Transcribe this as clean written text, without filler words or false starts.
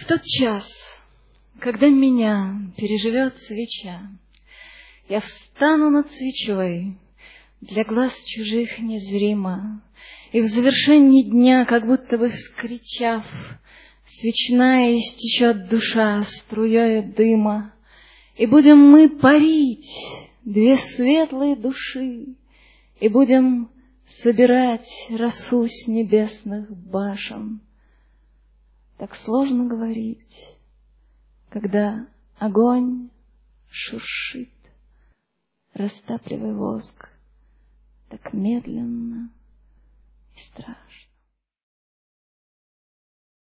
В тот час, когда меня переживет свеча, я встану над свечой, для глаз чужих незримо, и в завершении дня, как будто бы вскричав, свечная истечет душа струёю дыма, и будем мы парить, две светлые души, и будем собирать росу с небесных башен. Так сложно говорить, когда огонь шуршит, растапливая воск, так медленно и страшно.